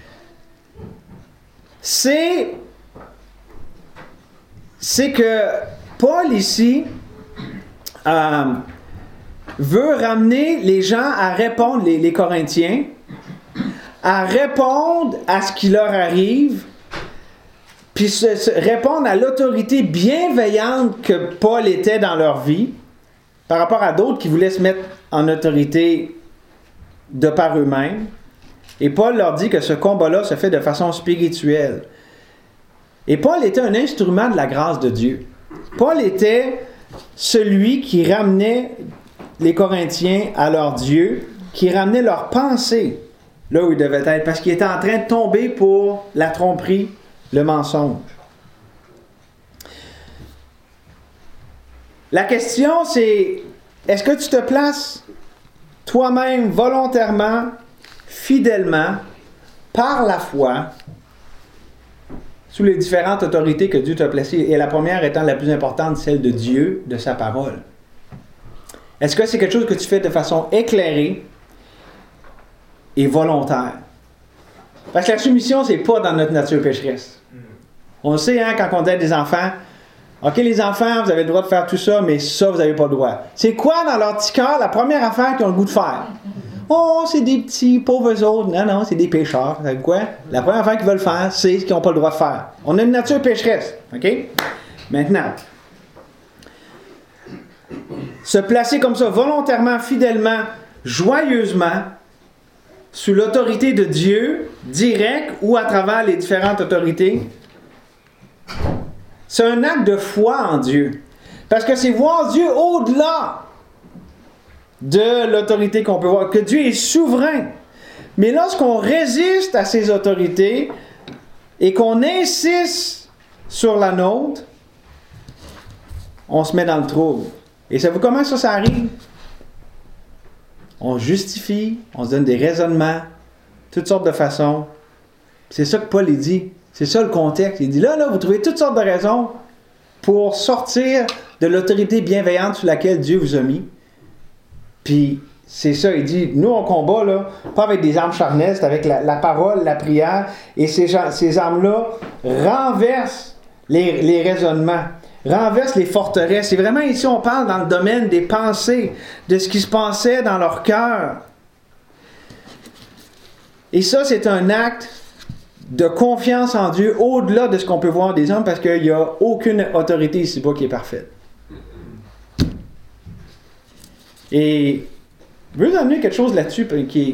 c'est, c'est que Paul, ici, euh, veut ramener les gens à répondre, les, les Corinthiens, à répondre à ce qui leur arrive, puis se, se répondre à l'autorité bienveillante que Paul était dans leur vie, par rapport à d'autres qui voulaient se mettre en autorité de par eux-mêmes. Et Paul leur dit que ce combat-là se fait de façon spirituelle. Et Paul était un instrument de la grâce de Dieu. Paul était celui qui ramenait les Corinthiens à leur Dieu, qui ramenait leurs pensées là où ils devaient être, parce qu'ils étaient en train de tomber pour la tromperie, le mensonge. La question, c'est, est-ce que tu te places toi-même volontairement, fidèlement, par la foi, sous les différentes autorités que Dieu t'a placées, et la première étant la plus importante, celle de Dieu, de sa parole? Est-ce que c'est quelque chose que tu fais de façon éclairée et volontaire? Parce que la soumission, c'est pas dans notre nature pécheresse. On sait, hein, quand on dit à des enfants, OK, les enfants, vous avez le droit de faire tout ça, mais ça, vous n'avez pas le droit. C'est quoi dans leur petit cœur la première affaire qu'ils ont le goût de faire? Oh, c'est des petits pauvres autres. Non, non, c'est des pécheurs. Vous savez quoi? La première affaire qu'ils veulent faire, c'est ce qu'ils n'ont pas le droit de faire. On a une nature pécheresse. OK? Maintenant, se placer comme ça, volontairement, fidèlement, joyeusement, sous l'autorité de Dieu, direct ou à travers les différentes autorités, c'est un acte de foi en Dieu. Parce que c'est voir Dieu au-delà de l'autorité qu'on peut voir, que Dieu est souverain. Mais lorsqu'on résiste à ces autorités et qu'on insiste sur la nôtre, on se met dans le trouble. Et savez-vous comment ça, ça arrive? On justifie, on se donne des raisonnements, toutes sortes de façons. C'est ça que Paul il dit. C'est ça le contexte. Il dit là, là, vous trouvez toutes sortes de raisons pour sortir de l'autorité bienveillante sur laquelle Dieu vous a mis. Puis, c'est ça, il dit, nous, on combat, là, pas avec des armes charnelles, c'est avec la, la parole, la prière, et ces, ces armes-là renversent les, les raisonnements, renversent les forteresses. C'est vraiment ici, on parle dans le domaine des pensées, de ce qui se passait dans leur cœur. Et ça, c'est un acte de confiance en Dieu, au-delà de ce qu'on peut voir des hommes, parce qu'il n'y a aucune autorité ici-bas qui est parfaite. Et je veux vous amener quelque chose là-dessus qui est...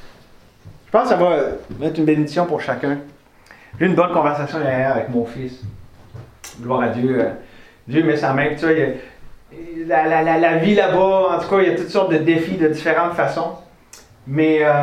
Je pense que ça va être une bénédiction pour chacun. J'ai eu une bonne conversation hier avec mon fils. Gloire à Dieu. Dieu met sa main. Tu vois, il y a, la, la, la, la vie là-bas, en tout cas, il y a toutes sortes de défis de différentes façons. Mais, euh,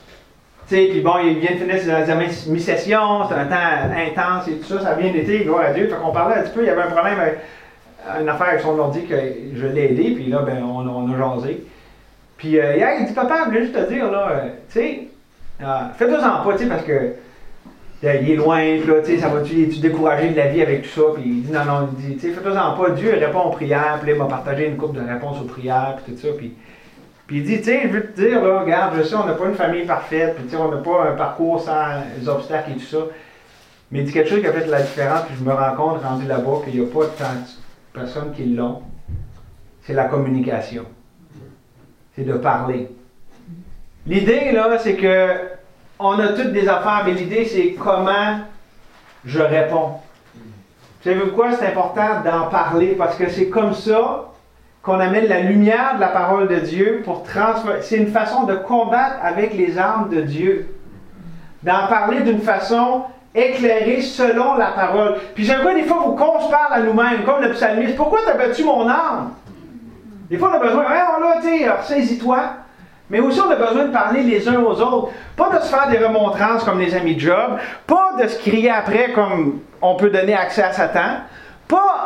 tu sais, puis bon, il vient de finir ses examens de mi-session, c'est un temps intense et tout ça, ça a bien été, gloire à Dieu. Fait qu'on parlait un petit peu, il y avait un problème avec une affaire avec son ordi que je l'ai aidé, puis là, ben, on, on a jasé. Puis euh, hier, il dit, papa, je voulais juste te dire, là, euh, tu sais, euh, fais-toi-en pas, tu sais, parce que euh, il est loin, puis là, tu sais, ça va-tu, es-tu découragé de la vie avec tout ça? Puis il dit, non, non, il dit, tu sais, fais-toi-en pas, Dieu répond aux prières, puis là, il m'a partagé une couple de réponses aux prières, puis tout ça, puis, puis il dit, tu sais, je veux te dire, là, regarde, je sais, on n'a pas une famille parfaite, puis tu sais, on n'a pas un parcours sans les obstacles et tout ça, mais il dit quelque chose qui a fait la différence, puis je me rends compte, rendu là-bas, qu'il n'y a pas tant de personnes qui l'ont, c'est la communication. C'est de parler. L'idée, là, c'est que on a toutes des affaires, mais l'idée, c'est comment je réponds. Vous savez quoi? C'est important d'en parler, parce que c'est comme ça qu'on amène la lumière de la parole de Dieu pour transformer. C'est une façon de combattre avec les armes de Dieu. D'en parler d'une façon éclairée selon la parole. Puis j'aime bien des fois qu'on se parle à nous-mêmes, comme le psalmiste. Pourquoi t'as battu mon âme? Des fois, on a besoin, hey, on l'a, tu sais, ressaisis-toi. Mais aussi, on a besoin de parler les uns aux autres. Pas de se faire des remontrances comme les amis de Job. Pas de se crier après comme on peut donner accès à Satan. Pas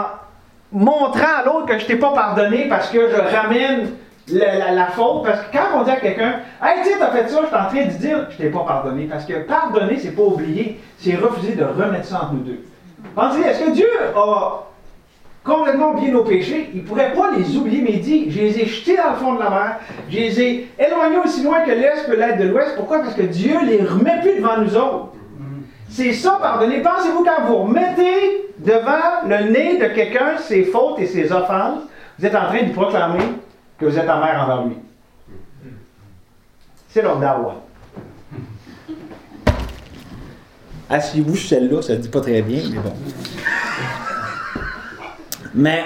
en montrant à l'autre que je ne t'ai pas pardonné parce que je ramène la, la, la faute. Parce que quand on dit à quelqu'un, hey, tu sais, t'as fait ça, je suis en train de dire, je ne t'ai pas pardonné. Parce que pardonner, c'est pas oublier. C'est refuser de remettre ça entre nous deux. Pensez, est-ce que Dieu a complètement oublié nos péchés? Il ne pourrait pas les oublier, mais il dit, je les ai jetés dans le fond de la mer, je les ai éloignés aussi loin que l'Est peut l'être de l'Ouest. Pourquoi? Parce que Dieu ne les remet plus devant nous autres. C'est ça, pardonner. Pensez-vous, quand vous remettez devant le nez de quelqu'un ses fautes et ses offenses, vous êtes en train de proclamer que vous êtes amer envers lui. C'est l'ordre d'Awa. Asseyez-vous sur celle-là, ça ne dit pas très bien, mais bon. Mais,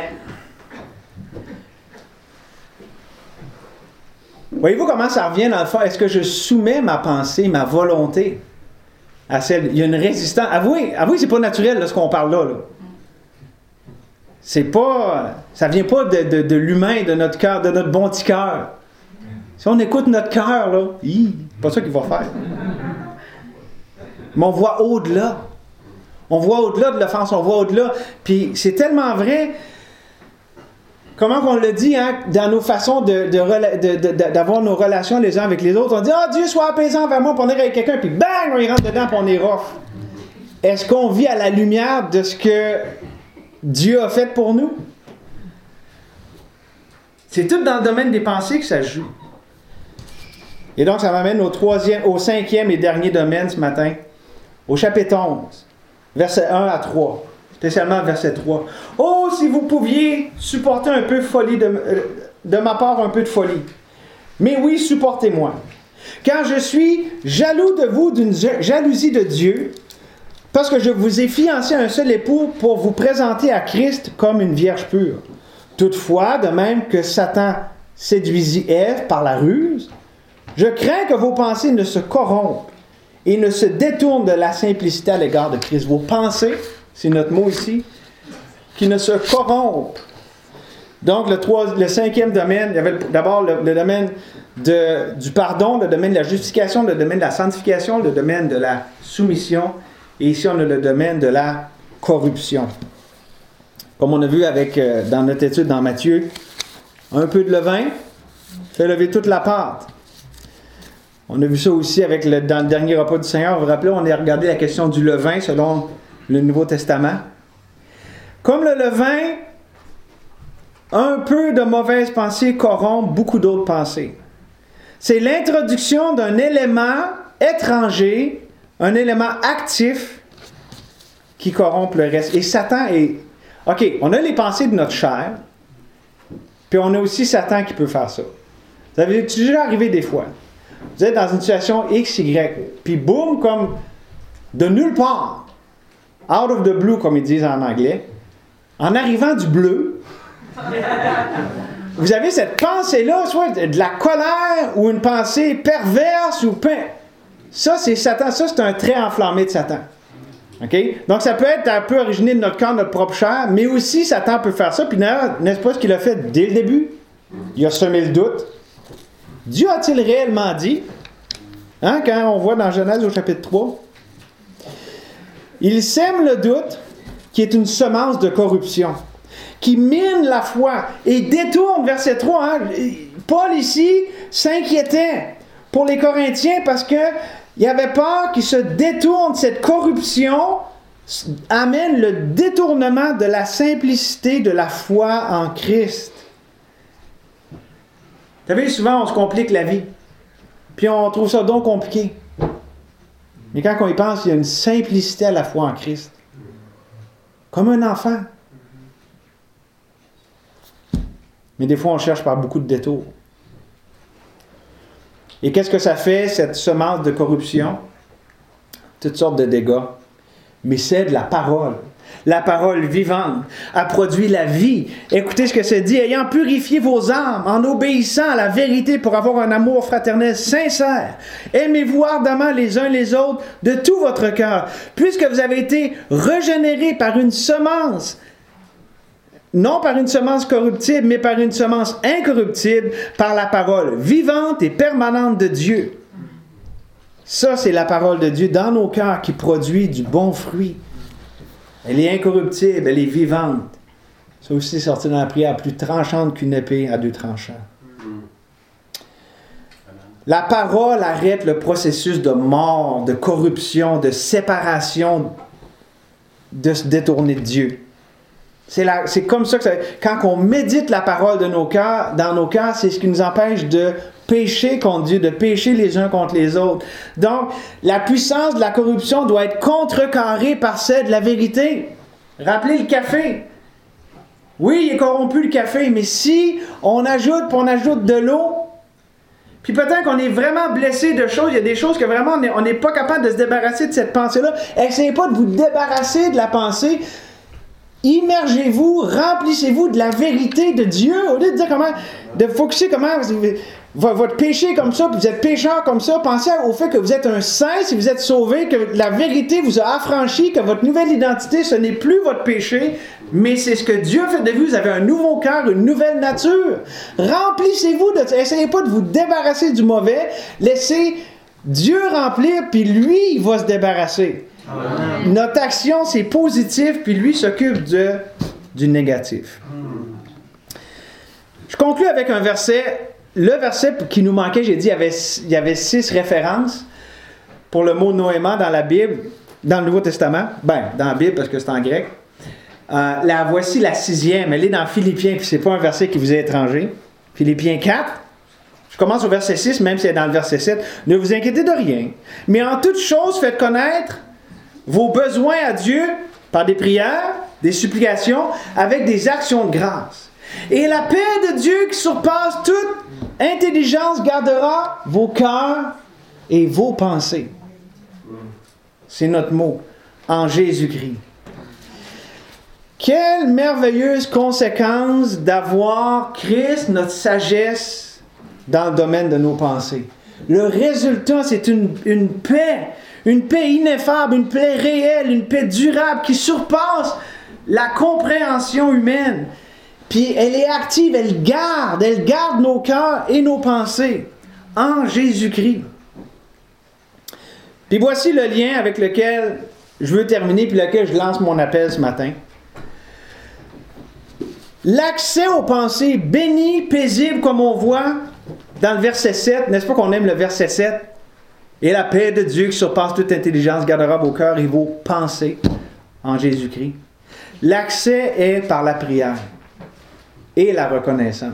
voyez-vous comment ça revient dans le fond? Est-ce que je soumets ma pensée, ma volonté à celle... Il y a une résistance. Avouez, avouez c'est pas naturel là, ce qu'on parle là. là. C'est pas... Ça vient pas de, de, de l'humain, de notre cœur, de notre bon petit cœur. Si on écoute notre cœur, là, hi, c'est pas ça qu'il va faire. Mais on voit au-delà. On voit au-delà de l'offense, on voit au-delà. Puis c'est tellement vrai. Comment on le dit, hein, dans nos façons de, de, de, de, de, d'avoir nos relations les uns avec les autres. On dit « Ah, oh, Dieu soit apaisant vers moi », puis on est avec quelqu'un, puis bang, on y rentre dedans, puis on est rough. Est-ce qu'on vit à la lumière de ce que Dieu a fait pour nous? C'est tout dans le domaine des pensées que ça se joue. Et donc, ça m'amène au troisième, au cinquième et dernier domaine ce matin, au chapitre onze, versets un à trois, spécialement verset trois. « Oh, si vous pouviez supporter un peu de folie, de, de ma part un peu de folie. Mais oui, supportez-moi. Car je suis jaloux de vous d'une jalousie de Dieu, parce que je vous ai fiancé à un seul époux pour vous présenter à Christ comme une vierge pure. Toutefois, de même que Satan séduisit Ève par la ruse, je crains que vos pensées ne se corrompent et ne se détournent de la simplicité à l'égard de Christ. » Vos pensées, c'est notre mot ici, qui ne se corrompent. Donc, le, trois, le cinquième domaine, il y avait d'abord le, le domaine de, du pardon, le domaine de la justification, le domaine de la sanctification, le domaine de la soumission. Et ici, on a le domaine de la corruption. Comme on a vu avec, euh, dans notre étude dans Matthieu, un peu de levain fait lever toute la pâte. On a vu ça aussi avec le, dans le dernier repas du Seigneur. Vous vous rappelez, on a regardé la question du levain selon le Nouveau Testament. Comme le levain, un peu de mauvaise pensée corrompt beaucoup d'autres pensées. C'est l'introduction d'un élément étranger, un élément actif qui corrompt le reste. Et Satan est... OK, on a les pensées de notre chair, puis on a aussi Satan qui peut faire ça. Ça vous est déjà arrivé des fois. Vous êtes dans une situation X, Y, puis boum, comme de nulle part, out of the blue, comme ils disent en anglais, en arrivant du bleu, vous avez cette pensée-là, soit de la colère ou une pensée perverse ou... Ça, c'est Satan. Ça, c'est un trait enflammé de Satan. OK? Donc, ça peut être un peu originer de notre corps, notre propre chair, mais aussi Satan peut faire ça. Puis d'ailleurs, n'est-ce pas ce qu'il a fait dès le début? Il a semé le doute. Dieu a-t-il réellement dit? Hein, quand on voit dans Genèse au chapitre trois, il sème le doute, qui est une semence de corruption, qui mine la foi et détourne, verset trois. Hein, Paul ici s'inquiétait pour les Corinthiens parce que il avait peur qu'ils se détournent. Cette corruption amène le détournement de la simplicité de la foi en Christ. Vous savez, souvent on se complique la vie. Puis on trouve ça donc compliqué. Mais quand on y pense, il y a une simplicité à la foi en Christ. Comme un enfant. Mais des fois, on cherche par beaucoup de détours. Et qu'est-ce que ça fait, cette semence de corruption? Toutes sortes de dégâts. Mais c'est de la parole. La parole vivante a produit la vie. Écoutez ce que c'est dit. Ayant purifié vos âmes en obéissant à la vérité pour avoir un amour fraternel sincère. Aimez-vous ardemment les uns les autres de tout votre cœur. Puisque vous avez été régénérés par une semence, non par une semence corruptible, mais par une semence incorruptible, par la parole vivante et permanente de Dieu. Ça, c'est la parole de Dieu dans nos cœurs qui produit du bon fruit. Elle est incorruptible, elle est vivante. Ça aussi, sorti dans la prière, plus tranchante qu'une épée à deux tranchants. La parole arrête le processus de mort, de corruption, de séparation, de se détourner de Dieu. C'est, la, c'est comme ça que ça... Quand on médite la parole de nos cœurs, dans nos cœurs, c'est ce qui nous empêche de pécher contre Dieu, de pécher les uns contre les autres. Donc, la puissance de la corruption doit être contrecarrée par celle de la vérité. Rappelez le café. Oui, il est corrompu le café, mais si on ajoute, puis on ajoute de l'eau, Puis peut-être qu'on est vraiment blessé de choses, il y a des choses que vraiment on n'est pas capable de se débarrasser de cette pensée-là. Essayez pas de vous débarrasser de la pensée. Immergez-vous, remplissez-vous de la vérité de Dieu, au lieu de dire comment, de focuser comment votre péché est comme ça, puis vous êtes pécheur comme ça. Pensez au fait que vous êtes un saint, si vous êtes sauvé, que la vérité vous a affranchi, que votre nouvelle identité, ce n'est plus votre péché, mais c'est ce que Dieu fait de vous. Vous avez un nouveau cœur, une nouvelle nature. Remplissez-vous de ça. Essayez pas de vous débarrasser du mauvais. Laissez Dieu remplir, puis lui, il va se débarrasser. Amen. Notre action, c'est positif, puis lui s'occupe de, du négatif. Je conclue avec un verset. Le verset qui nous manquait, j'ai dit, il y avait, il y avait six références pour le mot noéma dans la Bible, dans le Nouveau Testament. Ben, dans la Bible, parce que c'est en grec. Euh, la voici la sixième. Elle est dans Philippiens, puis c'est pas un verset qui vous est étranger. Philippiens quatre. Je commence au verset six, même si elle est dans le verset sept. Ne vous inquiétez de rien, mais en toute chose, faites connaître vos besoins à Dieu par des prières, des supplications, avec des actions de grâce. Et la paix de Dieu qui surpasse toute intelligence gardera vos cœurs et vos pensées. C'est notre mot, en Jésus-Christ. Quelle merveilleuse conséquence d'avoir Christ, notre sagesse, dans le domaine de nos pensées. Le résultat, c'est une, une paix, une paix ineffable, une paix réelle, une paix durable qui surpasse la compréhension humaine. Puis elle est active, elle garde, elle garde nos cœurs et nos pensées en Jésus-Christ. Puis voici le lien avec lequel je veux terminer, puis lequel je lance mon appel ce matin. L'accès aux pensées bénies, paisibles, comme on voit dans le verset sept, n'est-ce pas qu'on aime le verset sept? Et la paix de Dieu qui surpasse toute intelligence gardera vos cœurs et vos pensées en Jésus-Christ. L'accès est par la prière et la reconnaissance.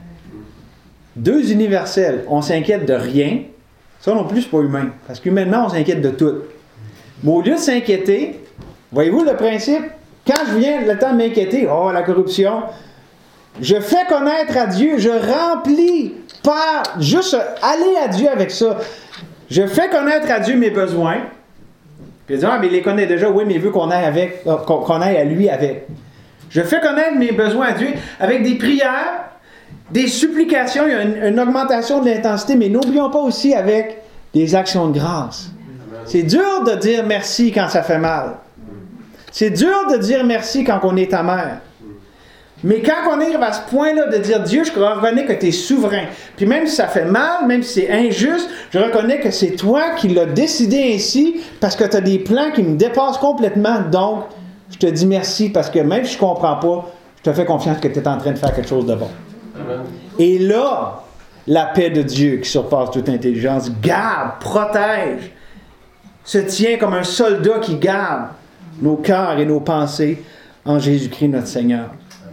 Deux universels. On s'inquiète de rien. Ça non plus, c'est pas humain. Parce qu'humainement, on s'inquiète de tout. Mais au lieu de s'inquiéter, voyez-vous le principe? Quand je viens le temps de m'inquiéter, oh, la corruption, je fais connaître à Dieu, je remplis par juste aller à Dieu avec ça. Je fais connaître à Dieu mes besoins. Puis il dit, ah, mais il les connaît déjà. Oui, mais il veut qu'on aille avec, qu'on aille à lui avec. Je fais connaître mes besoins à Dieu avec des prières, des supplications. Il y a une, une augmentation de l'intensité, mais n'oublions pas aussi avec des actions de grâce. C'est dur de dire merci quand ça fait mal. C'est dur de dire merci quand on est amer. Mais quand on arrive à ce point-là de dire Dieu, je reconnais que tu es souverain. Puis même si ça fait mal, même si c'est injuste, je reconnais que c'est toi qui l'as décidé ainsi parce que tu as des plans qui me dépassent complètement. Donc, je te dis merci parce que même si je ne comprends pas, je te fais confiance que tu es en train de faire quelque chose de bon. Amen. Et là, la paix de Dieu qui surpasse toute intelligence garde, protège, se tient comme un soldat qui garde nos cœurs et nos pensées en Jésus-Christ notre Seigneur.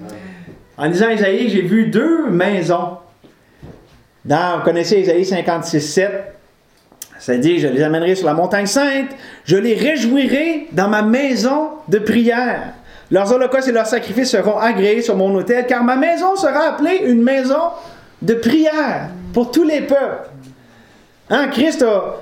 En lisant Isaïe, j'ai vu deux maisons. Dans, vous connaissez Isaïe cinquante-six, sept. Ça dit, je les amènerai sur la montagne sainte, je les réjouirai dans ma maison de prière. Leurs holocaustes et leurs sacrifices seront agréés sur mon autel, car ma maison sera appelée une maison de prière pour tous les peuples. Hein, Christ a,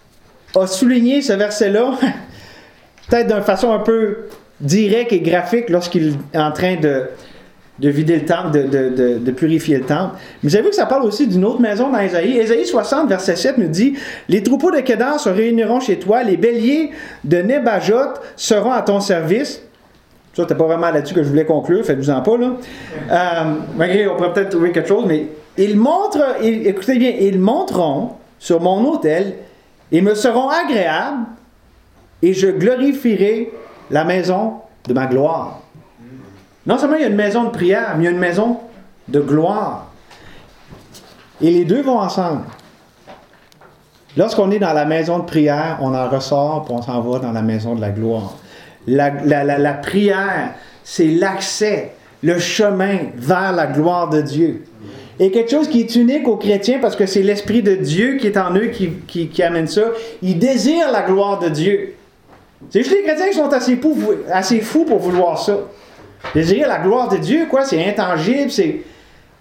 a souligné ce verset-là, peut-être d'une façon un peu directe et graphique lorsqu'il est en train de... de vider le temple, de, de, de, de purifier le temple. Mais vous avez vu que ça parle aussi d'une autre maison dans Isaïe. Isaïe soixante, verset sept nous dit « Les troupeaux de Kédar se réuniront chez toi, les béliers de Nebajot seront à ton service. » Ça, c'était pas vraiment là-dessus que je voulais conclure, faites-vous-en pas, là. Euh, malgré, on pourrait peut-être trouver quelque chose, mais ils montrent, ils, écoutez bien, ils monteront sur mon autel et me seront agréables et je glorifierai la maison de ma gloire. Non seulement il y a une maison de prière, mais il y a une maison de gloire. Et les deux vont ensemble. Lorsqu'on est dans la maison de prière, on en ressort et on s'en va dans la maison de la gloire. La, la, la, la prière, c'est l'accès, le chemin vers la gloire de Dieu. Et quelque chose qui est unique aux chrétiens, parce que c'est l'Esprit de Dieu qui est en eux qui, qui, qui amène ça. Ils désirent la gloire de Dieu. C'est juste les chrétiens qui sont assez fous, assez fous pour vouloir ça. Désirer la gloire de Dieu, quoi, c'est intangible, c'est...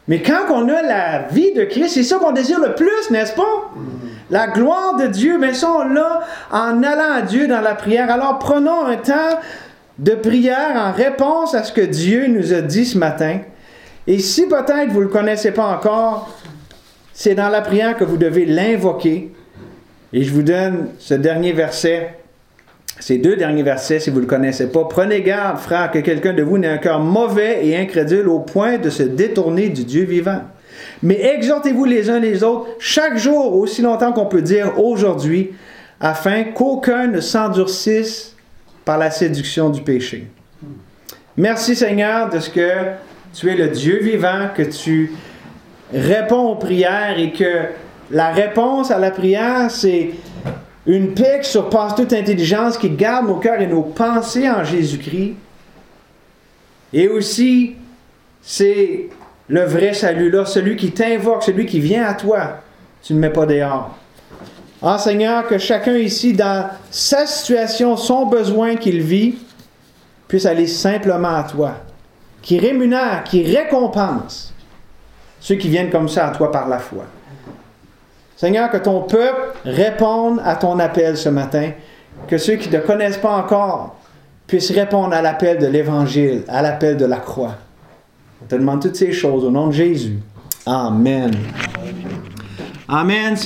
Mais quand on a la vie de Christ, c'est ça qu'on désire le plus, n'est-ce pas? La gloire de Dieu, mais ça, on l'a en allant à Dieu dans la prière. Alors, prenons un temps de prière en réponse à ce que Dieu nous a dit ce matin. Et si peut-être vous ne le connaissez pas encore, c'est dans la prière que vous devez l'invoquer. Et je vous donne ce dernier verset, ces deux derniers versets, si vous ne le connaissez pas. Prenez garde, frères, que quelqu'un de vous n'ait un cœur mauvais et incrédule au point de se détourner du Dieu vivant. Mais exhortez-vous les uns les autres chaque jour, aussi longtemps qu'on peut dire aujourd'hui, afin qu'aucun ne s'endurcisse par la séduction du péché. Merci Seigneur de ce que tu es le Dieu vivant, que tu réponds aux prières et que la réponse à la prière, c'est une paix qui surpasse toute intelligence, qui garde nos cœurs et nos pensées en Jésus-Christ. Et aussi, c'est le vrai salut là, celui qui t'invoque, celui qui vient à toi. Tu ne mets pas dehors. Ah Seigneur, que chacun ici, dans sa situation, son besoin qu'il vit, puisse aller simplement à toi. Qui rémunère, qui récompense ceux qui viennent comme ça à toi par la foi. Seigneur, que ton peuple réponde à ton appel ce matin, que ceux qui ne te connaissent pas encore puissent répondre à l'appel de l'Évangile, à l'appel de la croix. On te demande toutes ces choses au nom de Jésus. Amen. Amen.